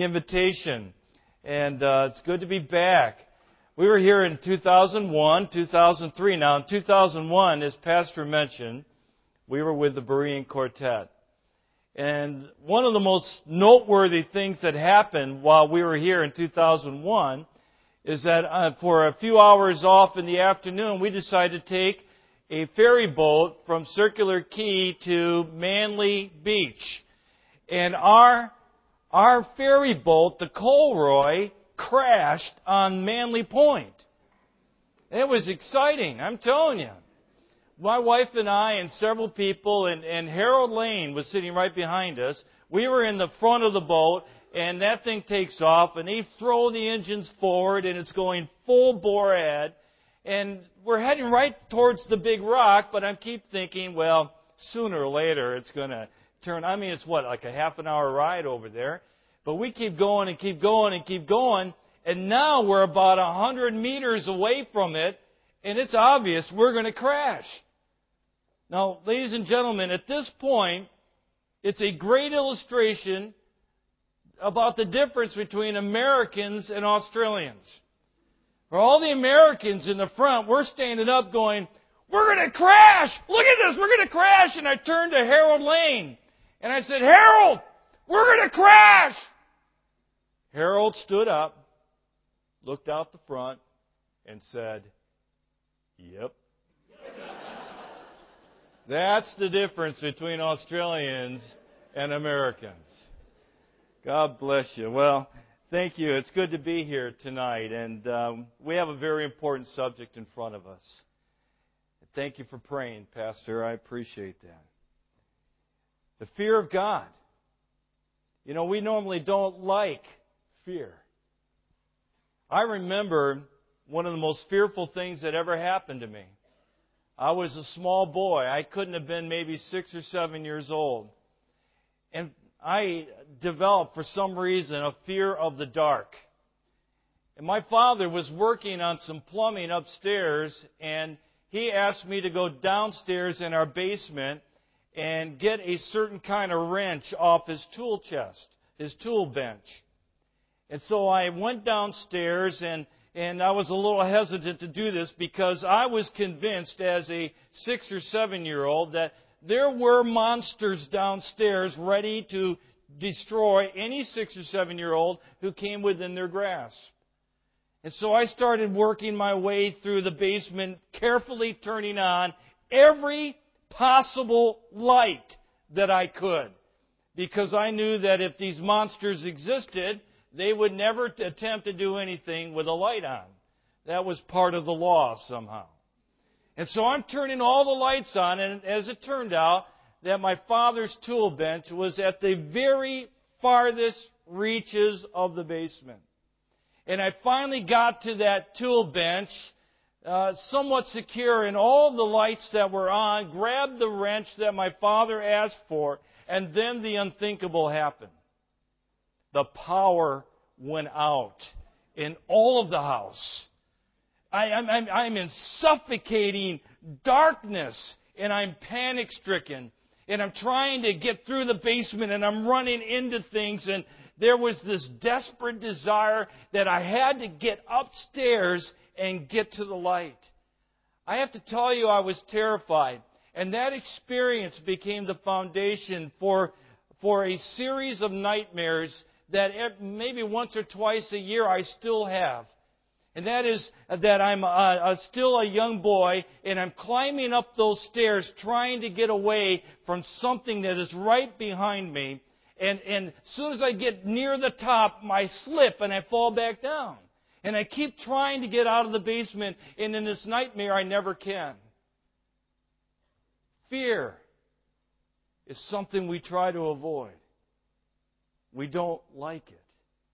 Invitation, and it's good to be back. We were here in 2001, 2003. Now, in 2001, as Pastor mentioned, we were with the Berean Quartet. And one of the most noteworthy things that happened while we were here in 2001 is that for a few hours off in the afternoon, we decided to take a ferry boat from Circular Quay to Manly Beach. And our ferry boat, the Colroy, crashed on Manly Point. It was exciting, I'm telling you. My wife and I and several people, and Harold Lane was sitting right behind us. We were in the front of the boat, and that thing takes off, and they throw the engines forward, and it's going full bore ahead. And we're heading right towards the big rock, but I keep thinking, well, sooner or later it's going to turn. I mean, it's like a half an hour ride over there. But we keep going and keep going and keep going, and now we're about 100 meters away from it, and it's obvious we're going to crash. Now, ladies and gentlemen, at this point, it's a great illustration about the difference between Americans and Australians. For all the Americans in the front, we're standing up going, we're going to crash! Look at this, we're going to crash! And I turned to Harold Lane, and I said, Harold, we're going to crash! Harold stood up, looked out the front, and said, yep. That's the difference between Australians and Americans. God bless you. Well, thank you. It's good to be here tonight, and we have a very important subject in front of us. Thank you for praying, Pastor. I appreciate that. The fear of God. You know, we normally don't like fear. I remember one of the most fearful things that ever happened to me. I was a small boy. I couldn't have been maybe 6 or 7 years old. And I developed, for some reason, a fear of the dark. And my father was working on some plumbing upstairs, and he asked me to go downstairs in our basement and get a certain kind of wrench off his tool chest, his tool bench. And so I went downstairs, and I was a little hesitant to do this because I was convinced as a 6 or 7-year-old that there were monsters downstairs ready to destroy any 6 or 7-year-old who came within their grasp. And so I started working my way through the basement, carefully turning on every possible light that I could, because I knew that if these monsters existed, they would never attempt to do anything with a light on. That was part of the law somehow. And so I'm turning all the lights on, and as it turned out, that my father's tool bench was at the very farthest reaches of the basement. And I finally got to that tool bench, somewhat secure in all the lights that were on, grabbed the wrench that my father asked for, and then the unthinkable happened. The power went out in all of the house. I'm in suffocating darkness, and I'm panic-stricken. And I'm trying to get through the basement, and I'm running into things, and there was this desperate desire that I had to get upstairs and get to the light. I have to tell you, I was terrified. And that experience became the foundation for a series of nightmares that maybe once or twice a year I still have. And that is that I'm still a young boy, and I'm climbing up those stairs trying to get away from something that is right behind me. And as soon as I get near the top, I slip and I fall back down. And I keep trying to get out of the basement, and in this nightmare I never can. Fear is something we try to avoid. We don't like it.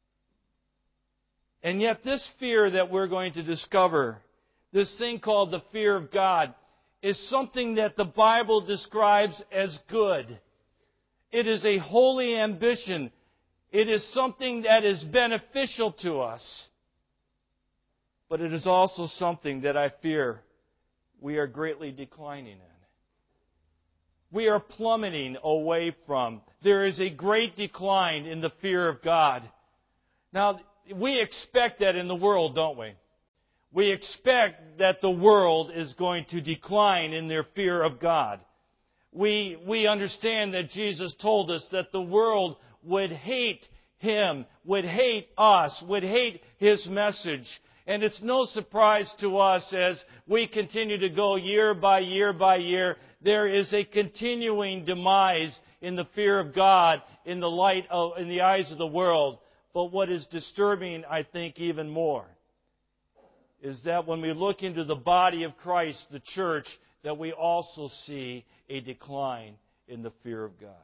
And yet this fear that we're going to discover, this thing called the fear of God, is something that the Bible describes as good. It is a holy ambition. It is something that is beneficial to us. But it is also something that I fear we are greatly declining in. We are plummeting away from. There is a great decline in the fear of God. Now, we expect that in the world, don't we? We expect that the world is going to decline in their fear of God. We understand that Jesus told us that the world would hate Him, would hate us, would hate His message. And it's no surprise to us as we continue to go year by year by year, there is a continuing demise in the fear of God in the eyes of the world. But what is disturbing, I think, even more, is that when we look into the body of Christ, the church, that we also see a decline in the fear of God.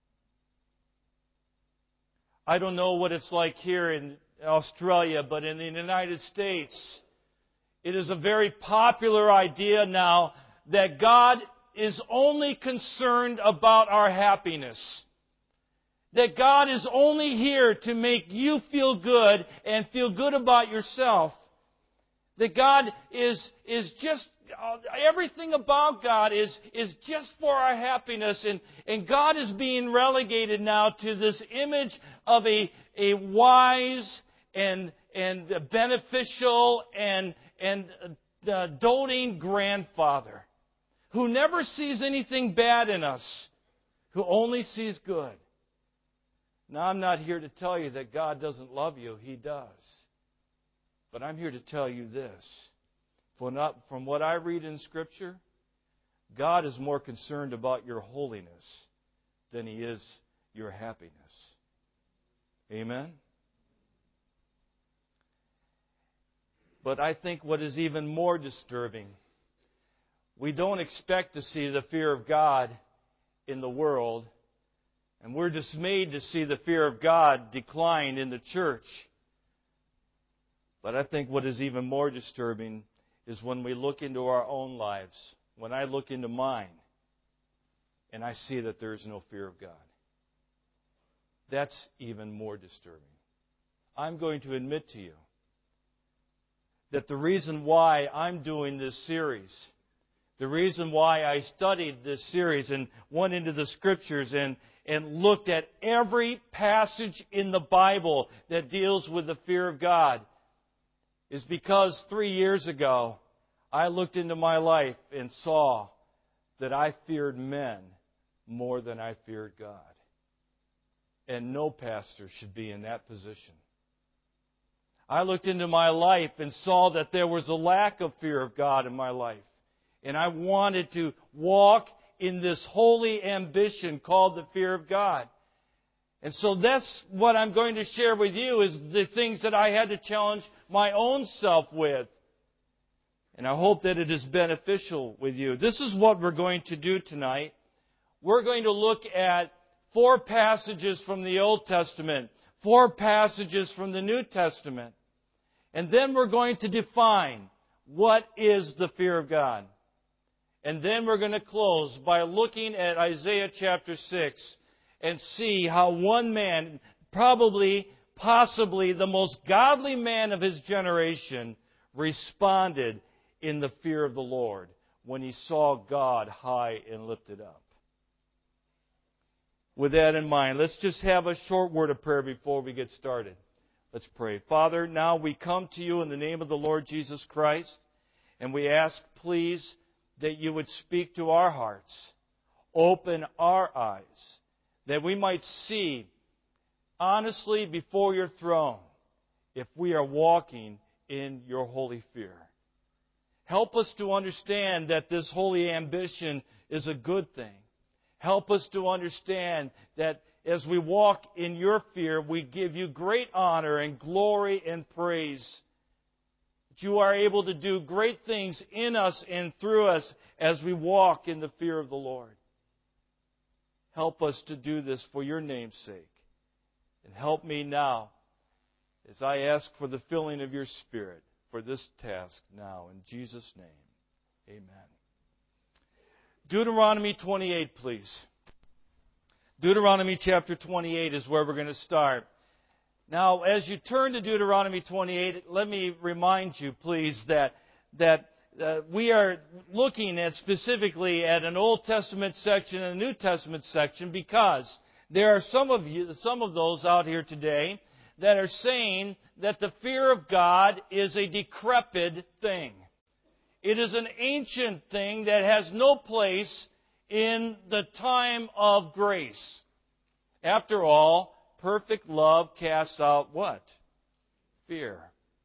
I don't know what it's like here in Australia, but in the United States, it is a very popular idea now that God is only concerned about our happiness. That God is only here to make you feel good and feel good about yourself. That God is just, everything about God is just for our happiness. And God is being relegated now to this image of a wise and beneficial and doting grandfather who never sees anything bad in us, who only sees good. Now, I'm not here to tell you that God doesn't love you. He does. But I'm here to tell you this. From what I read in Scripture, God is more concerned about your holiness than He is your happiness. Amen? But I think what is even more disturbing, we don't expect to see the fear of God in the world, and we're dismayed to see the fear of God decline in the church. But I think what is even more disturbing is when we look into our own lives, when I look into mine, and I see that there is no fear of God. That's even more disturbing. I'm going to admit to you that the reason why I'm doing this series, the reason why I studied this series and went into the Scriptures and looked at every passage in the Bible that deals with the fear of God, is because 3 years ago, I looked into my life and saw that I feared men more than I feared God. And no pastor should be in that position. I looked into my life and saw that there was a lack of fear of God in my life. And I wanted to walk in this holy ambition called the fear of God. And so that's what I'm going to share with you, is the things that I had to challenge my own self with. And I hope that it is beneficial with you. This is what we're going to do tonight. We're going to look at 4 passages from the Old Testament, 4 passages from the New Testament. And then we're going to define what is the fear of God. And then we're going to close by looking at Isaiah chapter 6 and see how one man, possibly the most godly man of his generation, responded in the fear of the Lord when he saw God high and lifted up. With that in mind, let's just have a short word of prayer before we get started. Let's pray. Father, now we come to you in the name of the Lord Jesus Christ, and we ask, please, that you would speak to our hearts, open our eyes, that we might see honestly before your throne if we are walking in your holy fear. Help us to understand that this holy ambition is a good thing. Help us to understand that as we walk in your fear, we give you great honor and glory and praise. That you are able to do great things in us and through us as we walk in the fear of the Lord. Help us to do this for your name's sake. And help me now as I ask for the filling of your Spirit for this task now. In Jesus' name, amen. Deuteronomy 28, please. Deuteronomy chapter 28 is where we're going to start. Now, as you turn to Deuteronomy 28, let me remind you, please, that we are looking at specifically at an Old Testament section and a New Testament section because there are some of those out here today that are saying that the fear of God is a decrepit thing. It is an ancient thing that has no place in the time of grace. After all, perfect love casts out what? Fear.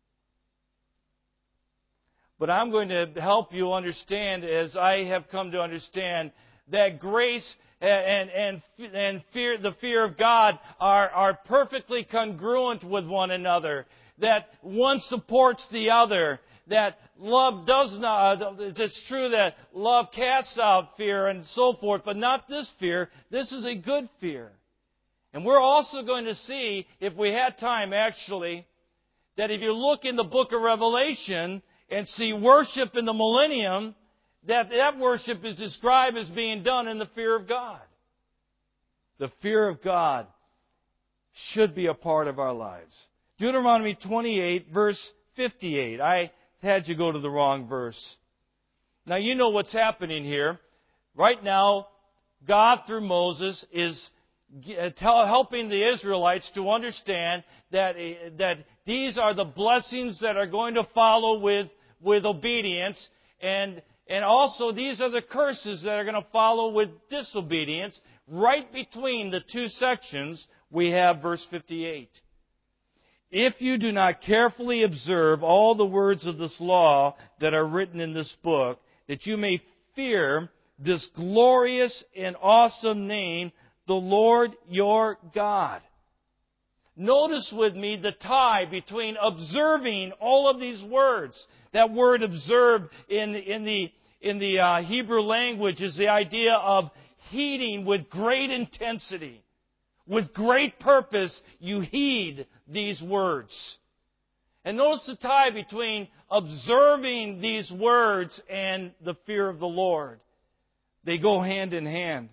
But I'm going to help you understand, as I have come to understand, that grace and fear, the fear of God, are perfectly congruent with one another. That one supports the other. That love does not, it's true that love casts out fear and so forth, but not this fear. This is a good fear. And we're also going to see, if we had time actually, that if you look in the book of Revelation and see worship in the millennium, that worship is described as being done in the fear of God. The fear of God should be a part of our lives. Deuteronomy 28, verse 58. I had you go to the wrong verse. Now you know what's happening here. Right now, God through Moses is helping the Israelites to understand that these are the blessings that are going to follow with obedience, and also these are the curses that are going to follow with disobedience. Right between the two sections, we have verse 58. If you do not carefully observe all the words of this law that are written in this book, that you may fear this glorious and awesome name, the Lord your God. Notice with me the tie between observing all of these words. That word observed in the Hebrew language is the idea of heeding with great intensity. With great purpose, you heed these words. And notice the tie between observing these words and the fear of the Lord. They go hand in hand.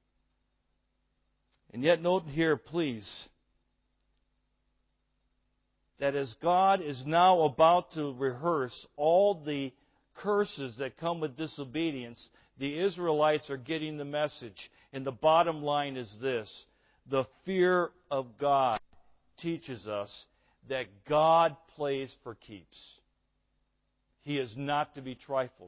And yet note here, please, that as God is now about to rehearse all the curses that come with disobedience, the Israelites are getting the message. And the bottom line is this: the fear of God teaches us that God plays for keeps. He is not to be trifled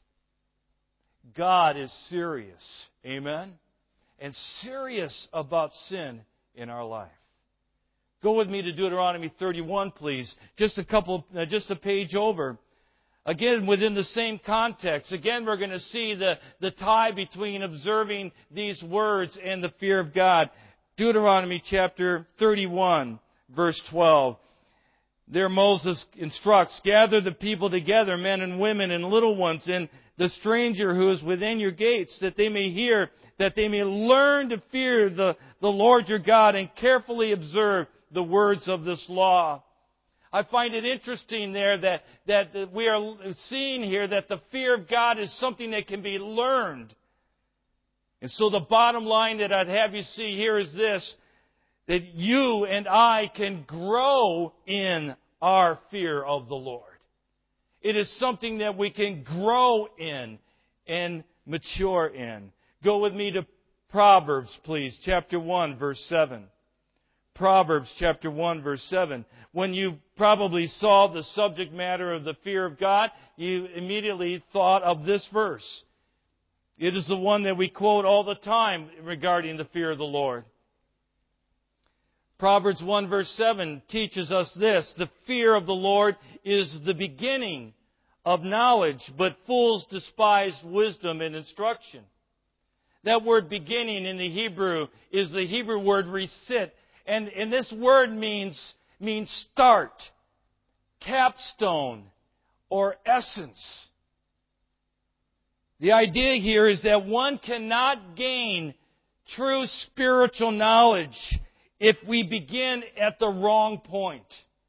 with. God is serious. Amen? And serious about sin in our life. Go with me to Deuteronomy 31, please. Just a page over. Again, within the same context. Again, we're going to see the tie between observing these words and the fear of God. Deuteronomy chapter 31, verse 12. There Moses instructs, gather the people together, men and women and little ones, and the stranger who is within your gates, that they may hear, that they may learn to fear the Lord your God and carefully observe the words of this law. I find it interesting there that we are seeing here that the fear of God is something that can be learned. And so the bottom line that I'd have you see here is this: that you and I can grow in our fear of the Lord. It is something that we can grow in and mature in. Go with me to Proverbs, please, chapter 1, verse 7. Proverbs chapter 1, verse 7. When you probably saw the subject matter of the fear of God, you immediately thought of this verse. It is the one that we quote all the time regarding the fear of the Lord. Proverbs 1 verse 7 teaches us this: the fear of the Lord is the beginning of knowledge, but fools despise wisdom and instruction. That word beginning in the Hebrew is the Hebrew word resit. And this word means start, capstone, or essence. The idea here is that one cannot gain true spiritual knowledge if we begin at the wrong point.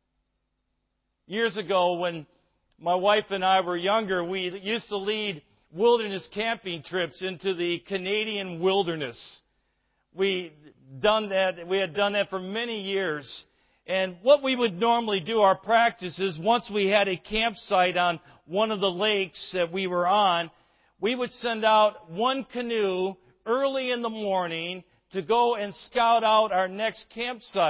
Years ago, when my wife and I were younger, we used to lead wilderness camping trips into the Canadian wilderness. We had done that for many years. And what we would normally do, our practice is, once we had a campsite on one of the lakes that we were on, we would send out one canoe early in the morning to go and scout out our next campsite,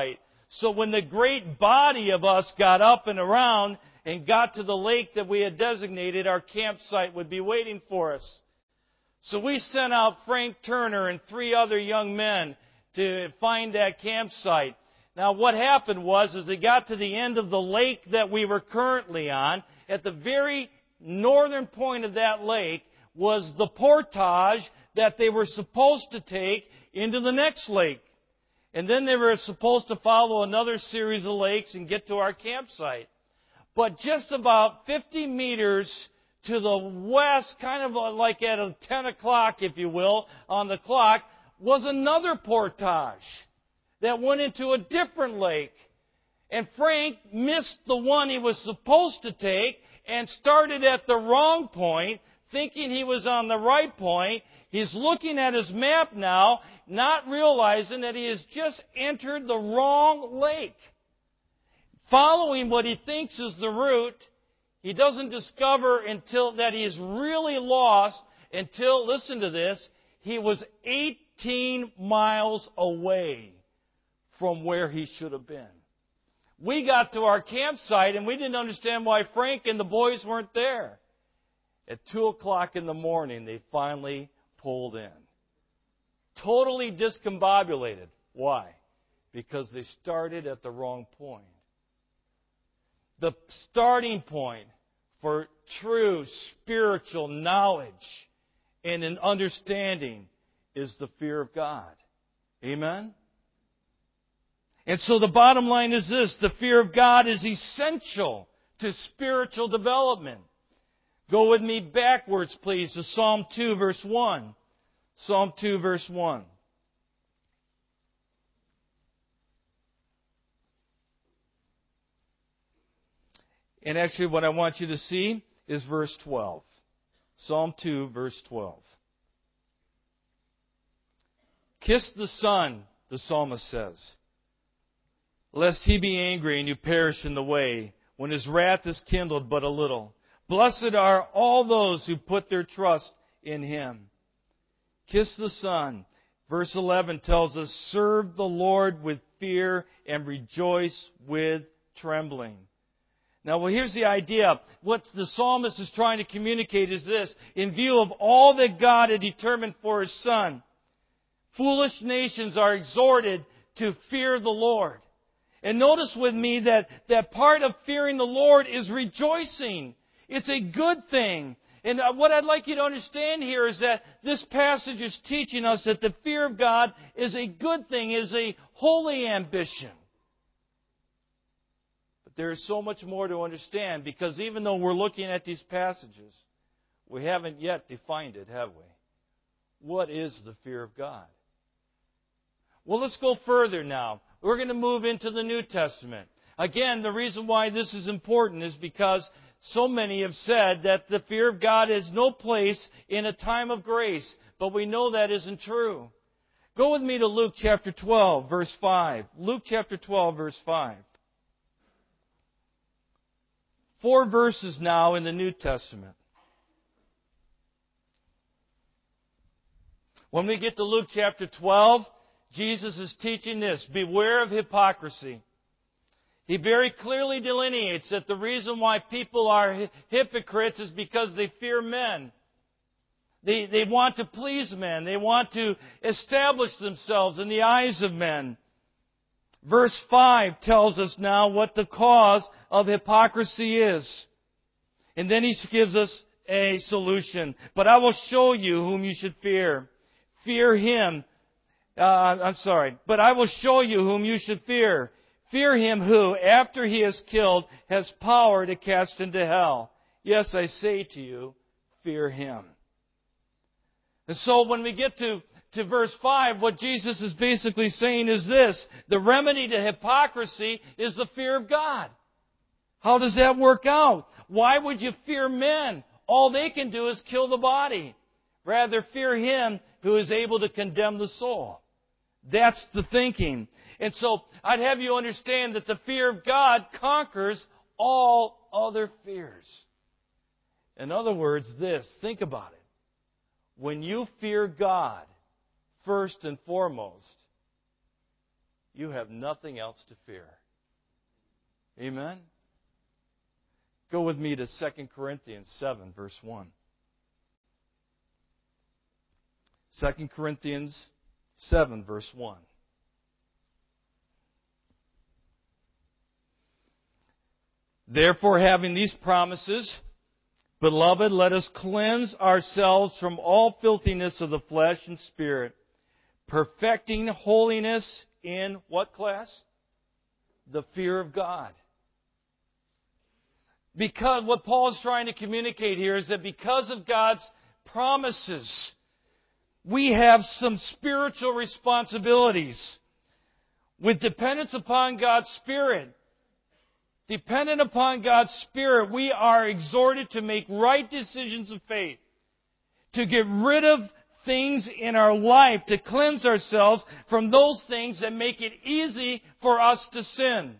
So when the great body of us got up and around and got to the lake that we had designated, our campsite would be waiting for us. So we sent out Frank Turner and 3 other young men to find that campsite. Now what happened was, as they got to the end of the lake that we were currently on, at the very northern point of that lake was the portage that they were supposed to take into the next lake. And then they were supposed to follow another series of lakes and get to our campsite. But just about 50 meters to the west, kind of like at 10 o'clock, if you will, on the clock, was another portage that went into a different lake. And Frank missed the one he was supposed to take and started at the wrong point, thinking he was on the right point. He's looking at his map now, not realizing that he has just entered the wrong lake. Following what he thinks is the route, he doesn't discover until that he is really lost until, listen to this, he was 18 miles away from where he should have been. We got to our campsite and we didn't understand why Frank and the boys weren't there. At 2 o'clock in the morning, they finally pulled in. Totally discombobulated. Why? Because they started at the wrong point. The starting point for true spiritual knowledge and an understanding is the fear of God. Amen? And so the bottom line is this: the fear of God is essential to spiritual development. Go with me backwards, please, to Psalm 2, verse 1. Psalm 2, verse 1. And actually what I want you to see is verse 12. Psalm 2, verse 12. Kiss the Son, the psalmist says, lest he be angry and you perish in the way, when his wrath is kindled but a little. Blessed are all those who put their trust in him. Kiss the Son. Verse 11 tells us, serve the Lord with fear and rejoice with trembling. Now, well, here's the idea. What the psalmist is trying to communicate is this: in view of all that God had determined for His Son, foolish nations are exhorted to fear the Lord. And notice with me that part of fearing the Lord is rejoicing. It's a good thing. And what I'd like you to understand here is that this passage is teaching us that the fear of God is a good thing, is a holy ambition. But there is so much more to understand, because even though we're looking at these passages, we haven't yet defined it, have we? What is the fear of God? Well, let's go further now. We're going to move into the New Testament. Again, the reason why this is important is because so many have said that the fear of God has no place in a time of grace, but we know that isn't true. Go with me to Luke chapter 12, verse 5. Luke chapter 12, verse 5. 4 verses now in the New Testament. When we get to Luke chapter 12, Jesus is teaching this: beware of hypocrisy. He very clearly delineates that the reason why people are hypocrites is because they fear men. They want to please men. They want to establish themselves in the eyes of men. Verse 5 tells us now what the cause of hypocrisy is. And then he gives us a solution. But I will show you whom you should fear. Fear him. But I will show you whom you should fear. Fear him who, after he is killed, has power to cast into hell. Yes, I say to you, fear him. And so when we get to verse 5, what Jesus is basically saying is this: the remedy to hypocrisy is the fear of God. How does that work out? Why would you fear men? All they can do is kill the body. Rather, fear him who is able to condemn the soul. That's the thinking. And so I'd have you understand that the fear of God conquers all other fears. In other words, think about it. When you fear God, first and foremost, you have nothing else to fear. Amen? Go with me to 2 Corinthians 7, verse 1. 2 Corinthians 7, verse 1. Therefore, having these promises, beloved, let us cleanse ourselves from all filthiness of the flesh and spirit, perfecting holiness in what class? The fear of God. Because what Paul is trying to communicate here is that because of God's promises, we have some spiritual responsibilities. With dependence upon God's Spirit, dependent upon God's Spirit, we are exhorted to make right decisions of faith, to get rid of things in our life, to cleanse ourselves from those things that make it easy for us to sin.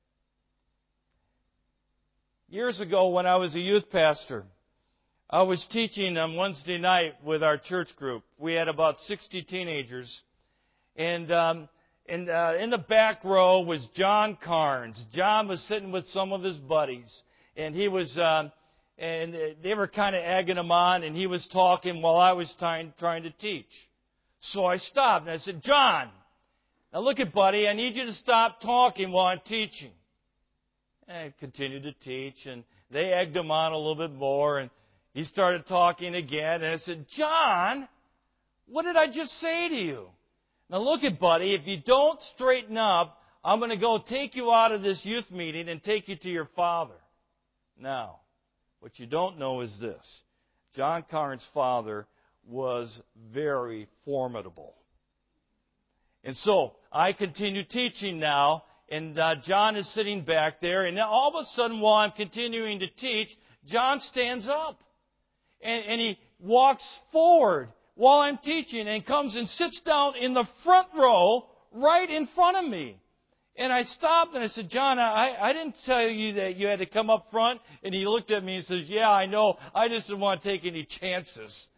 Years ago, when I was a youth pastor, I was teaching on Wednesday night with our church group. We had about 60 teenagers. And in the back row was John Carnes. John was sitting with some of his buddies. And he was, and they were kind of egging him on, and he was talking while I was trying to teach. So I stopped and I said, John, now look at buddy, I need you to stop talking while I'm teaching. And I continued to teach, and they egged him on a little bit more, and he started talking again, and I said, John, what did I just say to you? Now look at buddy, if you don't straighten up, I'm going to go take you out of this youth meeting and take you to your father. Now, what you don't know is this. John Carnes' father was very formidable. And so, I continue teaching now, and John is sitting back there, and now all of a sudden, while I'm continuing to teach, John stands up. And he walks forward while I'm teaching and comes and sits down in the front row right in front of me. And I stopped and I said, John, I didn't tell you that you had to come up front. And he looked at me and says, yeah, I know. I just didn't want to take any chances.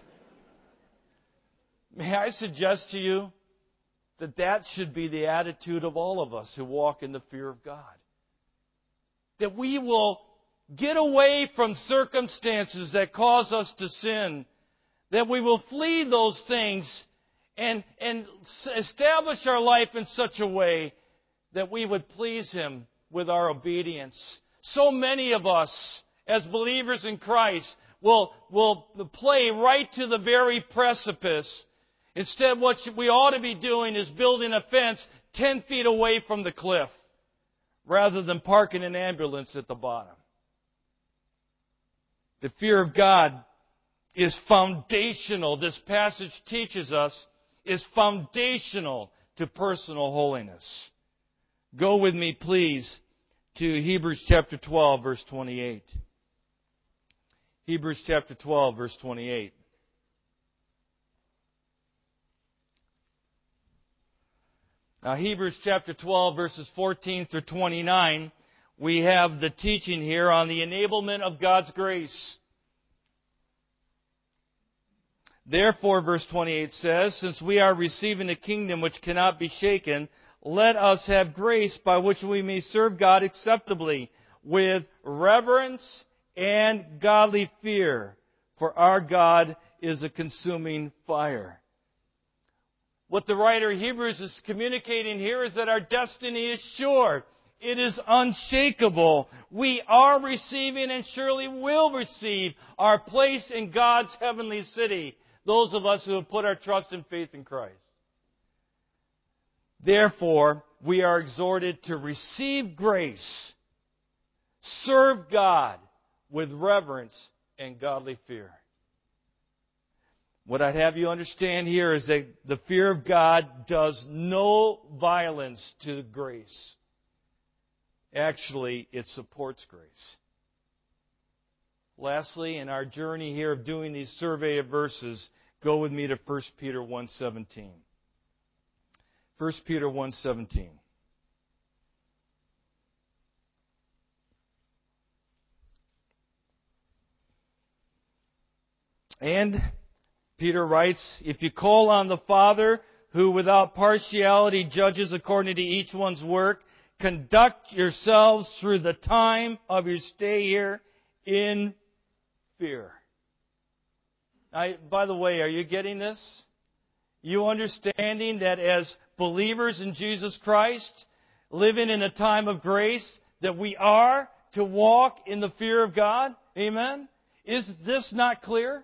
May I suggest to you that should be the attitude of all of us who walk in the fear of God. That we will get away from circumstances that cause us to sin. That we will flee those things and establish our life in such a way that we would please Him with our obedience. So many of us, as believers in Christ, will play right to the very precipice. Instead, what we ought to be doing is building a fence 10 feet away from the cliff, rather than parking an ambulance at the bottom. The fear of God is foundational. This passage teaches us is foundational to personal holiness. Go with me, please, to Hebrews chapter 12, verse 28. Hebrews chapter 12, verse 28. Now, Hebrews chapter 12, verses 14 through 29, we have the teaching here on the enablement of God's grace. Therefore, verse 28 says, since we are receiving a kingdom which cannot be shaken, let us have grace by which we may serve God acceptably, with reverence and godly fear, for our God is a consuming fire. What the writer of Hebrews is communicating here is that our destiny is sure. It is unshakable. We are receiving and surely will receive our place in God's heavenly city. Those of us who have put our trust and faith in Christ. Therefore, we are exhorted to receive grace, serve God with reverence and godly fear. What I'd have you understand here is that the fear of God does no violence to grace. Actually, it supports grace. Lastly, in our journey here of doing these survey of verses, go with me to 1 Peter 1:17. 1 Peter 1:17. And Peter writes, if you call on the Father who without partiality judges according to each one's work. Conduct yourselves through the time of your stay here in fear. By the way, are you getting this? You understanding that as believers in Jesus Christ, living in a time of grace, that we are to walk in the fear of God? Amen? Is this not clear?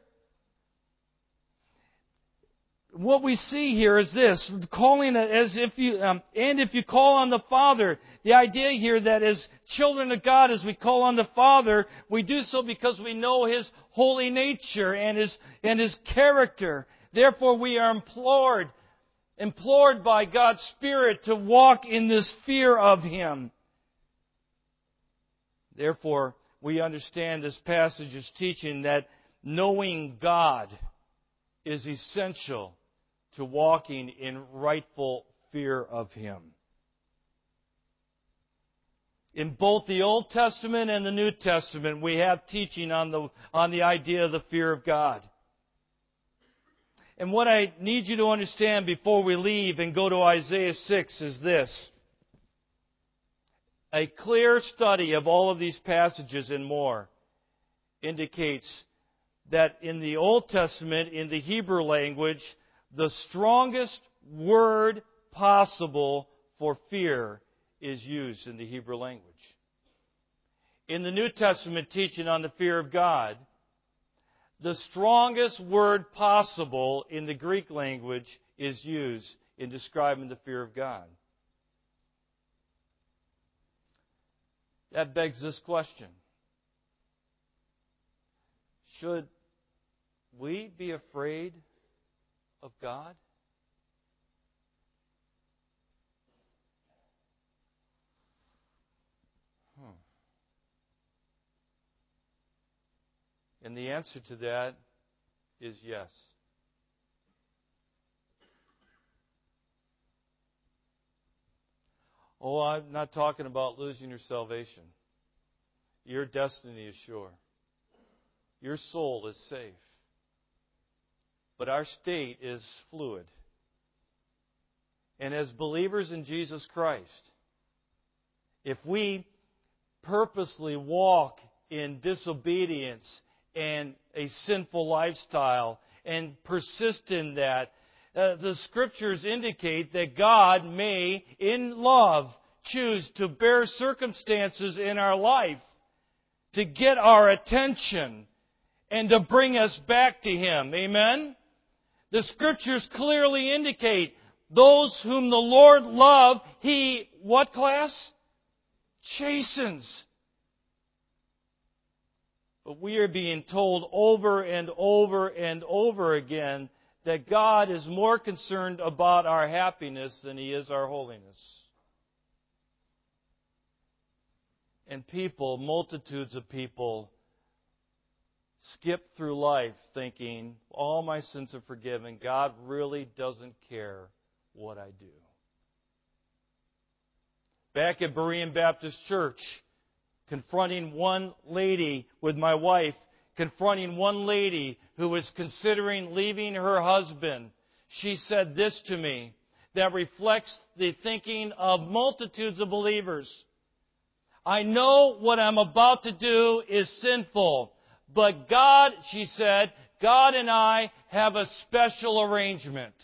What we see here is this, calling it as if you, and if you call on the Father, the idea here that as children of God, as we call on the Father, we do so because we know His holy nature and His character. Therefore, we are implored by God's Spirit to walk in this fear of Him. Therefore, we understand this passage is teaching that knowing God is essential to walking in rightful fear of Him. In both the Old Testament and the New Testament, we have teaching on the idea of the fear of God. And what I need you to understand before we leave and go to Isaiah 6 is this. A clear study of all of these passages and more indicates that in the Old Testament, in the Hebrew language, the strongest word possible for fear is used in the Hebrew language. In the New Testament teaching on the fear of God, the strongest word possible in the Greek language is used in describing the fear of God. That begs this question. Should we be afraid of God? And the answer to that is yes. Oh, I'm not talking about losing your salvation. Your destiny is sure. Your soul is safe. But our state is fluid. And as believers in Jesus Christ, if we purposely walk in disobedience and a sinful lifestyle and persist in that, the Scriptures indicate that God may, in love, choose to bear circumstances in our life to get our attention and to bring us back to Him. Amen? The Scriptures clearly indicate those whom the Lord loves, He, what class? Chastens. But we are being told over and over and over again that God is more concerned about our happiness than He is our holiness. And people, multitudes of people, skip through life thinking, all my sins are forgiven. God really doesn't care what I do. Back at Berean Baptist Church, confronting one lady with my wife, confronting one lady who was considering leaving her husband, she said this to me that reflects the thinking of multitudes of believers. I know what I'm about to do is sinful, but God, she said, God and I have a special arrangement.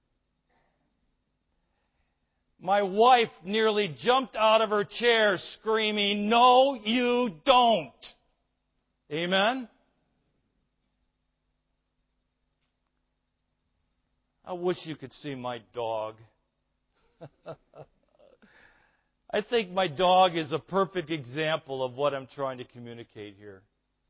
My wife nearly jumped out of her chair screaming, "No, you don't." Amen? I wish you could see my dog. I think my dog is a perfect example of what I'm trying to communicate here.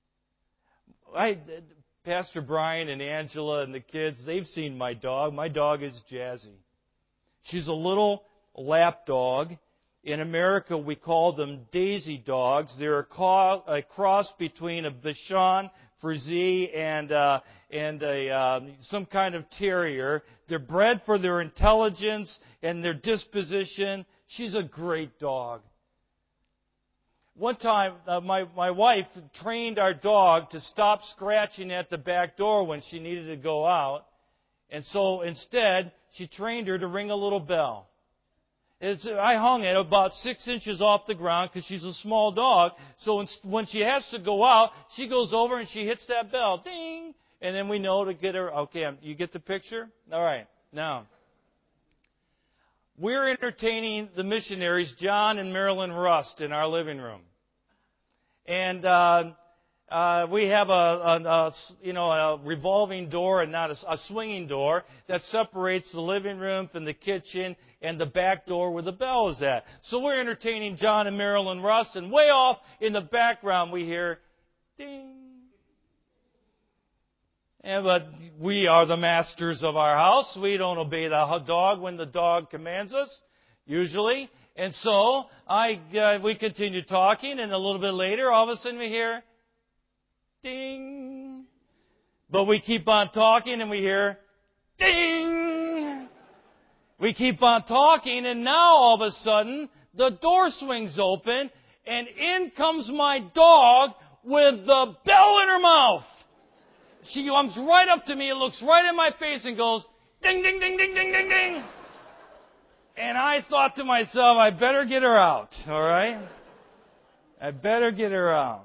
Pastor Brian and Angela and the kids, they've seen my dog. My dog is Jazzy. She's a little lap dog. In America, we call them Daisy dogs. They're a cross between a Bichon Frise and some kind of terrier. They're bred for their intelligence and their disposition. She's a great dog. One time, my wife trained our dog to stop scratching at the back door when she needed to go out. And so instead, she trained her to ring a little bell. I hung it about 6 inches off the ground because she's a small dog. So when she has to go out, she goes over and she hits that bell. Ding! And then we know to get her. Okay, you get the picture? All right. Now, we're entertaining the missionaries, John and Marilyn Rust, in our living room. And we have a revolving door and not a swinging door that separates the living room from the kitchen and the back door where the bell is at. So we're entertaining John and Marilyn Rust, and way off in the background we hear ding. But we are the masters of our house. We don't obey the dog when the dog commands us, usually. And so we continue talking, and a little bit later, all of a sudden we hear ding. But we keep on talking, and we hear ding. We keep on talking, and now all of a sudden, the door swings open, and in comes my dog with the bell in her mouth. She comes right up to me, looks right in my face, and goes, ding, ding, ding, ding, ding, ding, ding. And I thought to myself, I better get her out, all right? I better get her out.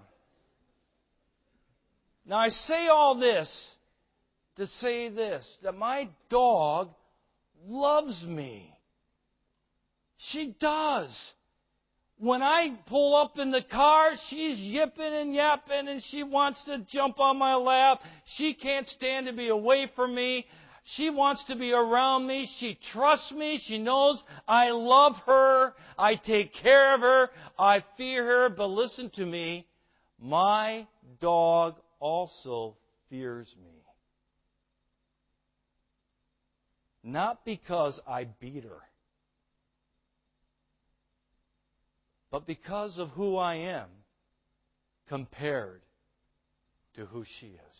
Now, I say all this to say this, that my dog loves me. She does. When I pull up in the car, she's yipping and yapping, and she wants to jump on my lap. She can't stand to be away from me. She wants to be around me. She trusts me. She knows I love her. I take care of her. I fear her. But listen to me. My dog also fears me. Not because I beat her, but because of who I am compared to who she is.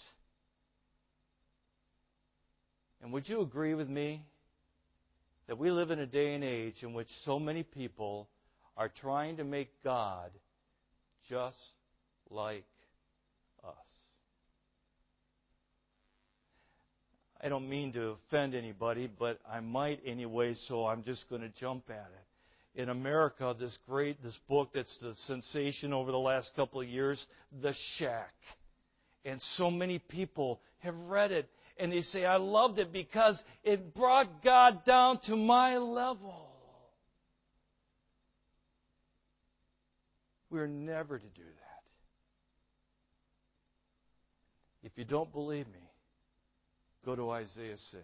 And would you agree with me that we live in a day and age in which so many people are trying to make God just like us? I don't mean to offend anybody, but I might anyway, so I'm just going to jump at it. In America, this book that's the sensation over the last couple of years, The Shack. And so many people have read it, and they say, I loved it because it brought God down to my level. We're never to do that. If you don't believe me, go to Isaiah 6.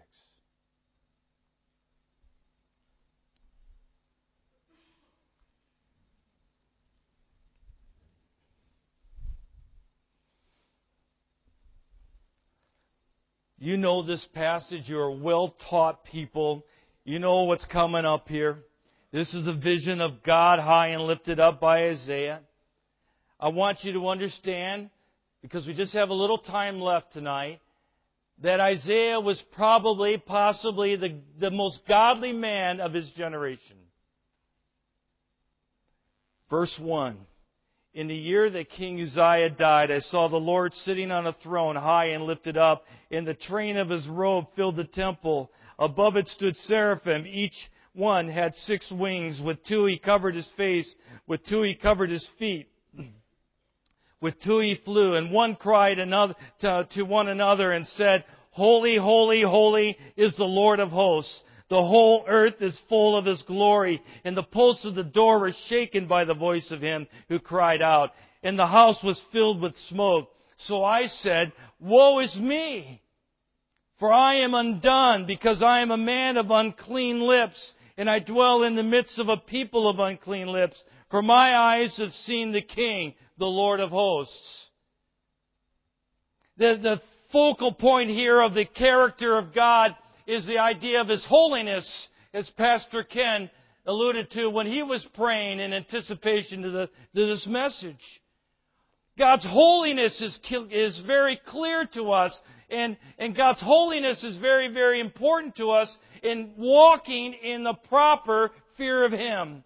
You know this passage. You're well-taught people. You know what's coming up here. This is a vision of God high and lifted up by Isaiah. I want you to understand, because we just have a little time left tonight, that Isaiah was possibly the most godly man of his generation. Verse 1. In the year that King Uzziah died, I saw the Lord sitting on a throne high and lifted up, and the train of his robe filled the temple. Above it stood seraphim. Each one had 6 wings. With 2 he covered his face. With 2 he covered his feet. With 2 he flew. And one cried to one another and said, Holy, holy, holy is the Lord of hosts. The whole earth is full of His glory. And the posts of the door were shaken by the voice of him who cried out. And the house was filled with smoke. So I said, Woe is me! For I am undone, because I am a man of unclean lips, and I dwell in the midst of a people of unclean lips. For my eyes have seen the King, the Lord of hosts. The focal point here of the character of God is the idea of His holiness, as Pastor Ken alluded to when he was praying in anticipation to this message. God's holiness is very clear to us, and God's holiness is very, very important to us in walking in the proper fear of Him.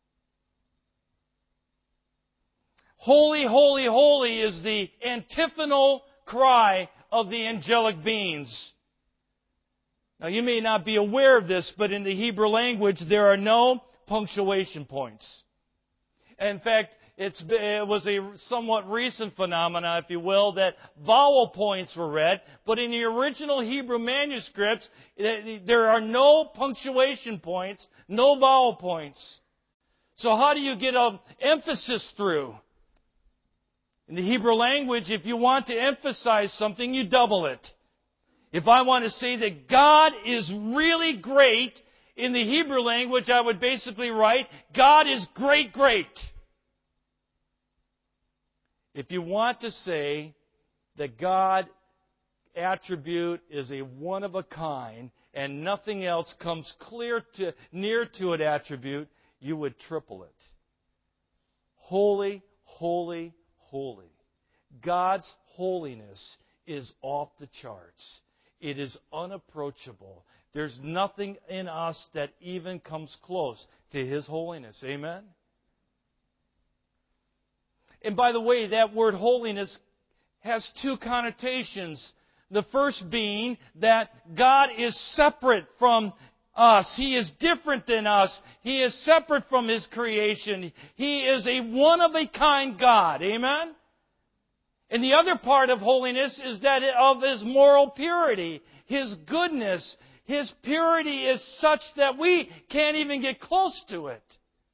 Holy, holy, holy is the antiphonal cry of the angelic beings. Now, you may not be aware of this, but in the Hebrew language, there are no punctuation points. In fact, it was a somewhat recent phenomenon, if you will, that vowel points were read, but in the original Hebrew manuscripts, there are no punctuation points, no vowel points. So how do you get an emphasis through? In the Hebrew language, if you want to emphasize something, you double it. If I want to say that God is really great, in the Hebrew language, I would basically write, God is great, great. If you want to say that God's attribute is a one of a kind and nothing else comes near to an attribute, you would triple it. Holy, holy, holy. God's holiness is off the charts. It is unapproachable. There's nothing in us that even comes close to His holiness. Amen? And by the way, that word holiness has two connotations. The first being that God is separate from us. He is different than us. He is separate from His creation. He is a one-of-a-kind God. Amen? And the other part of holiness is that of His moral purity, His goodness. His purity is such that we can't even get close to it.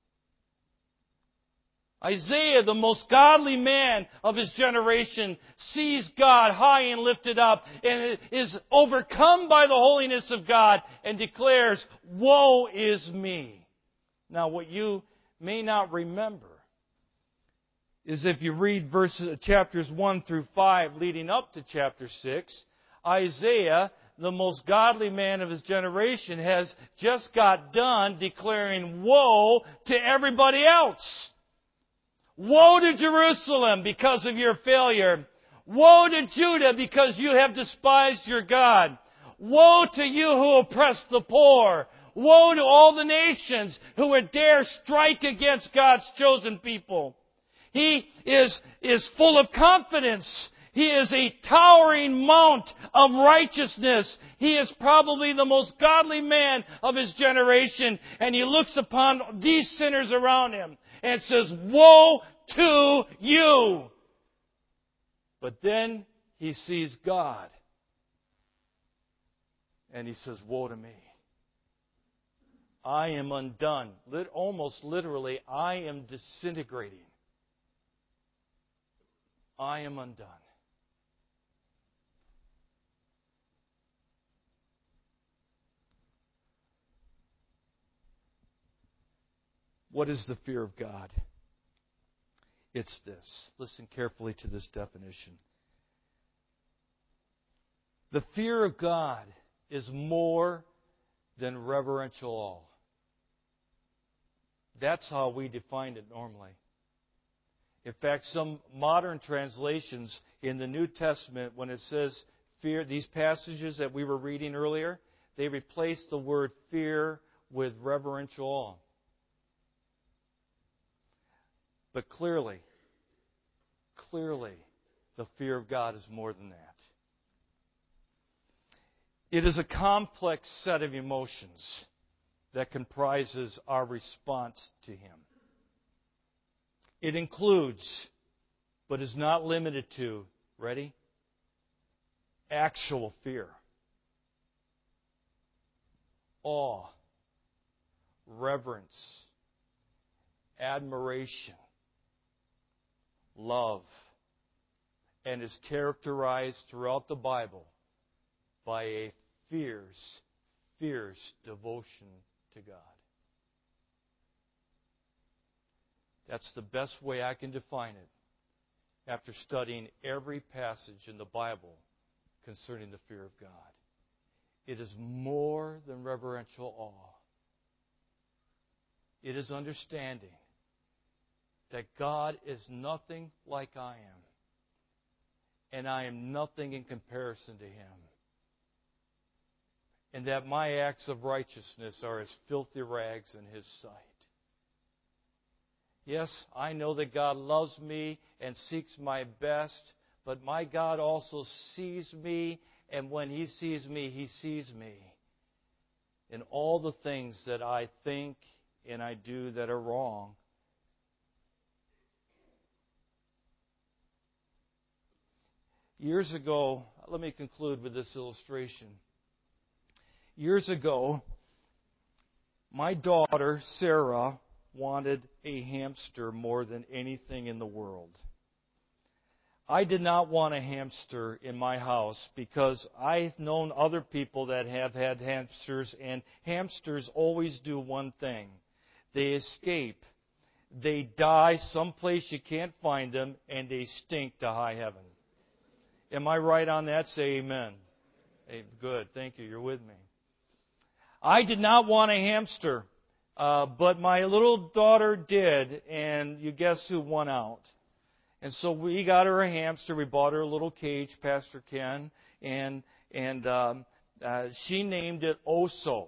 Isaiah, the most godly man of his generation, sees God high and lifted up and is overcome by the holiness of God and declares, "Woe is me." Now, what you may not remember is if you read chapters 1 through 5 leading up to chapter 6, Isaiah, the most godly man of his generation, has just got done declaring woe to everybody else. Woe to Jerusalem because of your failure. Woe to Judah because you have despised your God. Woe to you who oppress the poor. Woe to all the nations who would dare strike against God's chosen people. He is full of confidence. He is a towering mount of righteousness. He is probably the most godly man of his generation. And he looks upon these sinners around him and says, "Woe to you!" But then he sees God. And he says, "Woe to me. I am undone." Almost literally, I am disintegrating. I am undone. What is the fear of God? It's this. Listen carefully to this definition. The fear of God is more than reverential awe. That's how we define it normally. In fact, some modern translations in the New Testament, when it says fear, these passages that we were reading earlier, they replace the word fear with reverential awe. But clearly, the fear of God is more than that. It is a complex set of emotions that comprises our response to Him. It includes, but is not limited to, ready? Actual fear, awe, reverence, admiration, love, and is characterized throughout the Bible by a fierce devotion to God. That's the best way I can define it after studying every passage in the Bible concerning the fear of God. It is more than reverential awe. It is understanding that God is nothing like I am, and I am nothing in comparison to Him, and that my acts of righteousness are as filthy rags in His sight. Yes, I know that God loves me and seeks my best, but my God also sees me, and when He sees me, He sees me in all the things that I think and I do that are wrong. Years ago, let me conclude with this illustration. Years ago, my daughter, Sarah, wanted a hamster more than anything in the world. I did not want a hamster in my house because I've known other people that have had hamsters, and hamsters always do one thing. They escape. They die someplace you can't find them, and they stink to high heaven. Am I right on that? Say amen. Hey, good. Thank you. You're with me. I did not want a hamster, but my little daughter did, and you guess who won out? And so we got her a hamster. We bought her a little cage, Pastor Ken, and she named it Oso.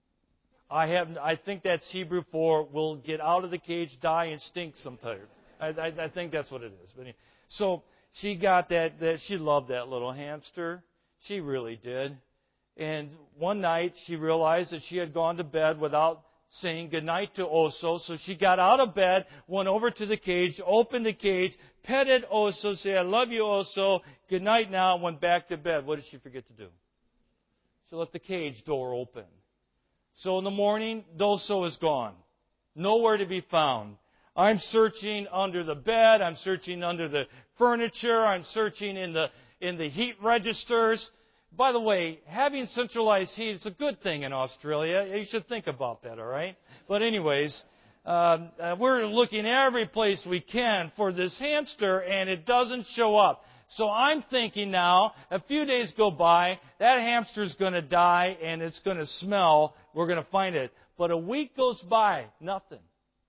I think that's Hebrew for will get out of the cage, die, and stink sometime. I think that's what it is. But anyway, so she got that. She loved that little hamster. She really did. And one night she realized that she had gone to bed without saying goodnight to Oso. So she got out of bed, went over to the cage, opened the cage, petted Oso, said, "I love you, Oso. Good night now," and went back to bed. What did she forget to do? She left the cage door open. So in the morning, Oso is gone. Nowhere to be found. I'm searching under the bed. I'm searching under the furniture. I'm searching in the heat registers. By the way, having centralized heat is a good thing in Australia. You should think about that, all right? But anyways, we're looking every place we can for this hamster, and it doesn't show up. So I'm thinking now, a few days go by, that hamster's going to die, and it's going to smell. We're going to find it. But a week goes by, nothing.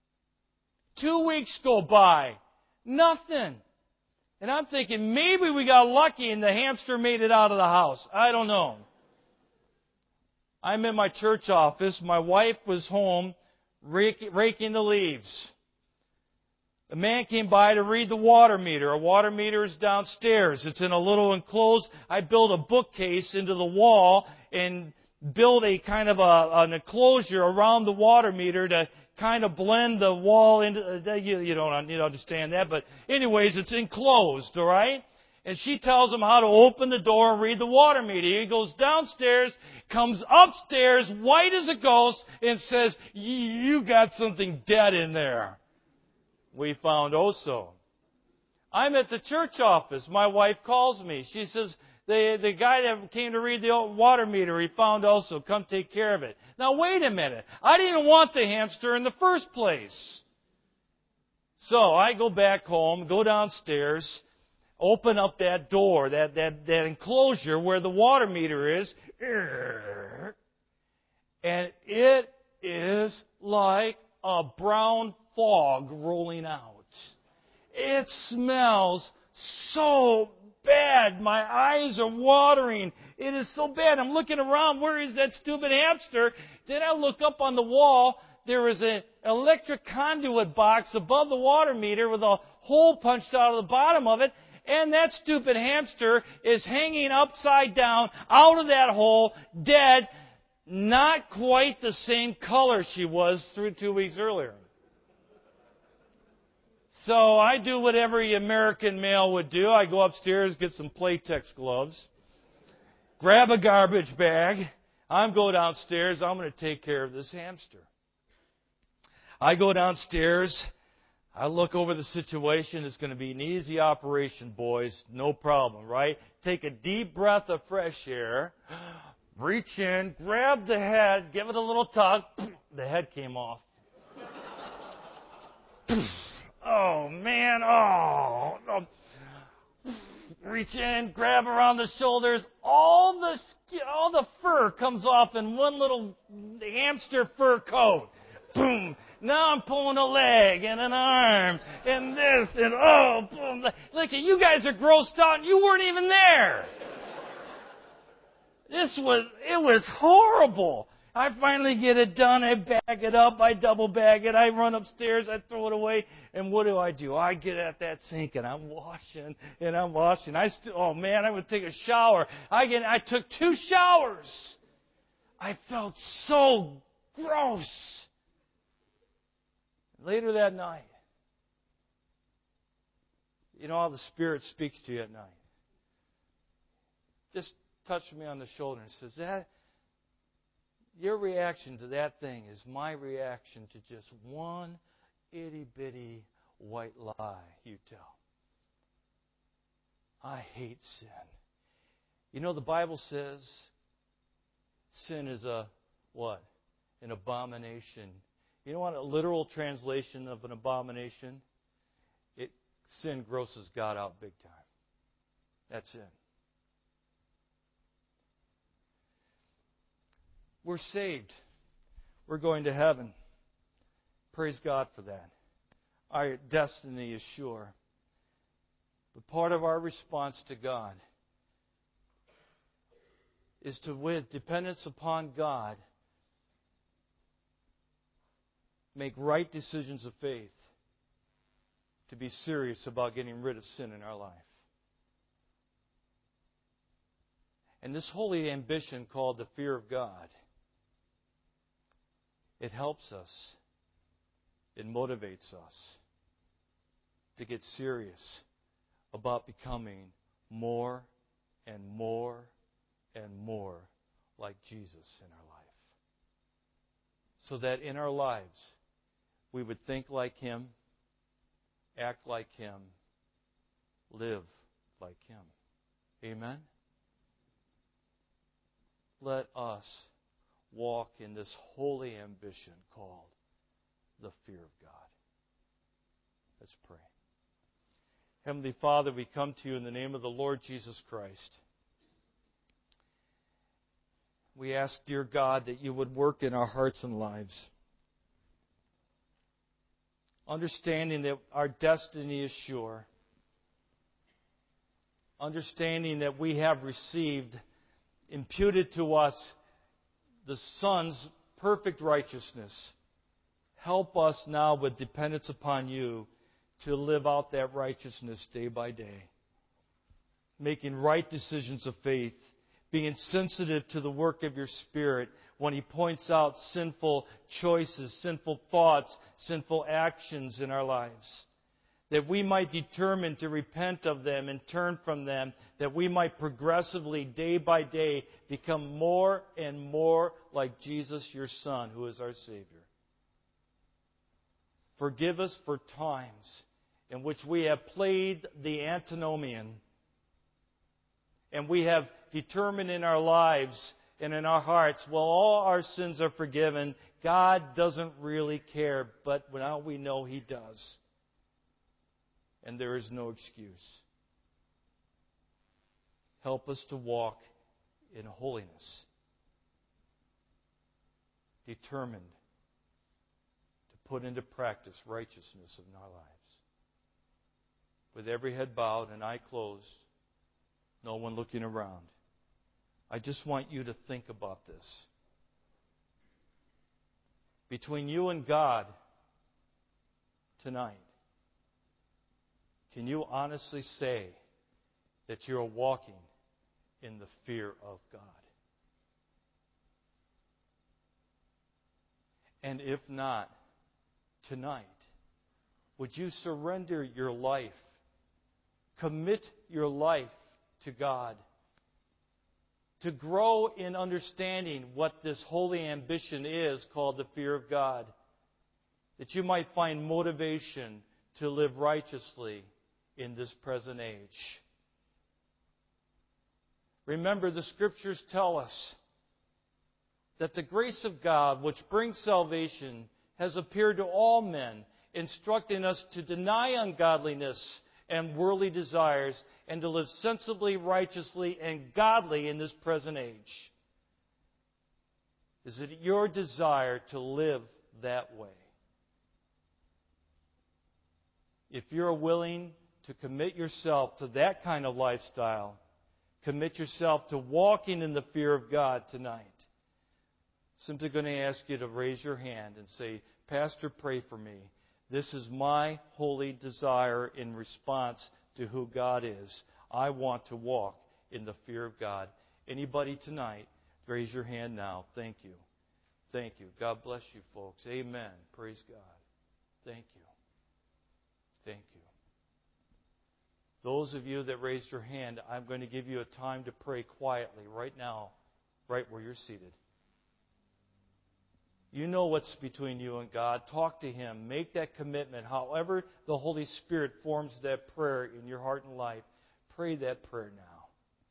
2 weeks go by, nothing. And I'm thinking, maybe we got lucky and the hamster made it out of the house. I don't know. I'm in my church office. My wife was home raking the leaves. A man came by to read the water meter. A water meter is downstairs. It's in a little enclosed. I built a bookcase into the wall and built a kind of an enclosure around the water meter to kind of blend the wall into, you don't understand that, but anyways, it's enclosed, all right? And she tells him how to open the door and read the water meter. He goes downstairs, comes upstairs, white as a ghost, and says, "You got something dead in there." We found Oso. I'm at the church office. My wife calls me. She says, the guy that came to read the water meter, he found Oso. Come take care of it. Now, wait a minute. I didn't even want the hamster in the first place. So I go back home, go downstairs, open up that door, that enclosure where the water meter is, and it is like a brown fog rolling out. It smells so bad. My eyes are watering. It is so bad. I'm looking around. Where is that stupid hamster? Then I look up on the wall. There is an electric conduit box above the water meter with a hole punched out of the bottom of it. And that stupid hamster is hanging upside down out of that hole, dead. Not quite the same color she was 2 weeks earlier. So I do what every American male would do. I go upstairs, get some Playtex gloves, grab a garbage bag. I'm going downstairs. I'm going to take care of this hamster. I go downstairs. I look over the situation. It's going to be an easy operation, boys. No problem, right? Take a deep breath of fresh air. Reach in, grab the head, give it a little tug. The head came off. Oh, man. Oh. Reach in, grab around the shoulders. All the fur comes off in one little hamster fur coat. Boom. Now I'm pulling a leg and an arm and this and boom. Look, you guys are grossed out and you weren't even there. It was horrible. I finally get it done. I bag it up. I double bag it. I run upstairs. I throw it away. And what do? I get at that sink and I'm washing and I'm washing. I would take a shower. I took 2 showers. I felt so gross. Later that night, you know how the Spirit speaks to you at night. Just touched me on the shoulder and says, "That your reaction to that thing is my reaction to just one itty-bitty white lie you tell. I hate sin." You know, the Bible says sin is a what? An abomination. You know what a literal translation of an abomination? Sin grosses God out big time. That's it. We're saved. We're going to heaven. Praise God for that. Our destiny is sure. But part of our response to God is to, with dependence upon God, make right decisions of faith, to be serious about getting rid of sin in our life. And this holy ambition called the fear of God, it helps us, it motivates us to get serious about becoming more and more and more like Jesus in our life. So that in our lives, we would think like Him, act like Him, live like Him. Amen? Let us walk in this holy ambition called the fear of God. Let's pray. Heavenly Father, we come to you in the name of the Lord Jesus Christ. We ask, dear God, that you would work in our hearts and lives. Understanding that our destiny is sure. Understanding that we have received, imputed to us, the Son's perfect righteousness. Help us now with dependence upon you to live out that righteousness day by day. Making right decisions of faith. Being sensitive to the work of your Spirit when He points out sinful choices, sinful thoughts, sinful actions in our lives. That we might determine to repent of them and turn from them. That we might progressively, day by day, become more and more like Jesus, your Son, who is our Savior. Forgive us for times in which we have played the antinomian. And we have determined in our lives and in our hearts, well, all our sins are forgiven. God doesn't really care, but now we know He does. And there is no excuse. Help us to walk in holiness. Determined to put into practice righteousness in our lives. With every head bowed and eye closed, no one looking around. I just want you to think about this. Between you and God tonight, can you honestly say that you're walking in the fear of God? And if not, tonight, would you surrender your life, commit your life to God, to grow in understanding what this holy ambition is called the fear of God, that you might find motivation to live righteously in this present age. Remember, the Scriptures tell us that the grace of God, which brings salvation, has appeared to all men, instructing us to deny ungodliness and worldly desires, and to live sensibly, righteously, and godly in this present age. Is it your desire to live that way? If you're willing to commit yourself to that kind of lifestyle, commit yourself to walking in the fear of God tonight, simply going to ask you to raise your hand and say, "Pastor, pray for me. This is my holy desire in response to who God is. I want to walk in the fear of God." Anybody tonight? Raise your hand now. Thank you. Thank you. God bless you, folks. Amen. Praise God. Thank you. Thank you. Those of you that raised your hand, I'm going to give you a time to pray quietly right now, right where you're seated. You know what's between you and God. Talk to Him. Make that commitment. However the Holy Spirit forms that prayer in your heart and life, pray that prayer now.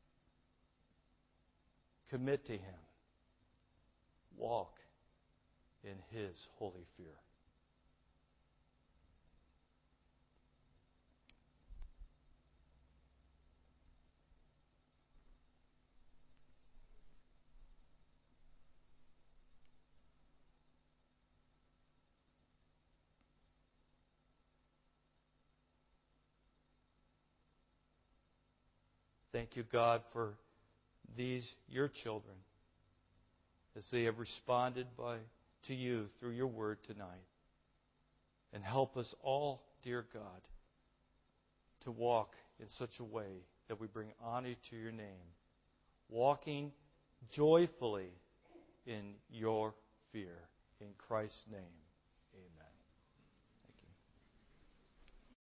Commit to Him. Walk in His holy fear. Thank you, God, for these, your children, as they have responded to you through your word tonight. And help us all, dear God, to walk in such a way that we bring honor to your name, walking joyfully in your fear. In Christ's name.